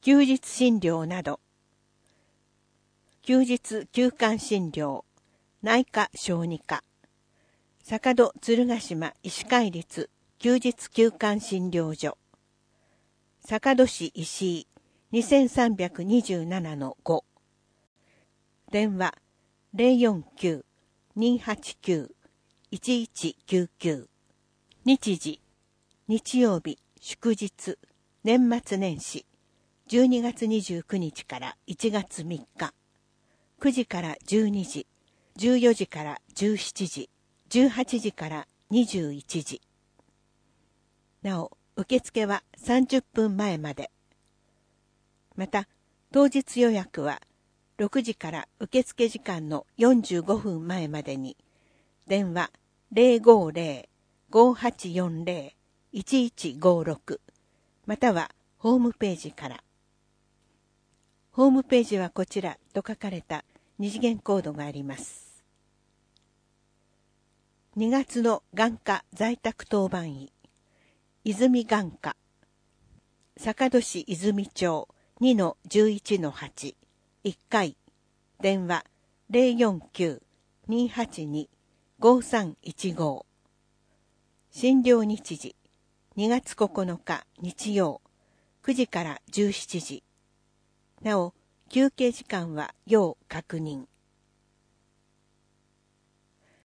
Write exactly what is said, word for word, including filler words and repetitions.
休日診療など、休日休館診療、内科小児科、坂戸鶴ヶ島医師会立休日休館診療所、坂戸市石井 にせんさんびゃくにじゅうななのご、電話 ゼロよんきゅう にーはちきゅう いちいちきゅうきゅう、日時、日曜日、祝日、年末年始、じゅうにがつにじゅうくにちからいちがつみっか、くじからじゅうにじ、じゅうよじからじゅうしちじ、じゅうはちじからにじゅういちじ。なお、受付はさんじゅっぷんまえまで。また、当日予約はろくじから受付時間のよんじゅうごふんまえまでに、電話 ゼロごゼロ ごはちよんゼロ いちいちごろく またはホームページから。ホームページはこちらと書かれた二次元コードがあります。にがつの眼科在宅当番医、泉眼科、坂戸市泉町 にのじゅういちのはち、いっかい、電話 ゼロよんきゅう にーはちに ごさんいちご。診療日時、にがつここのか日曜、くじからじゅうしちじ。なお、休憩時間は要確認。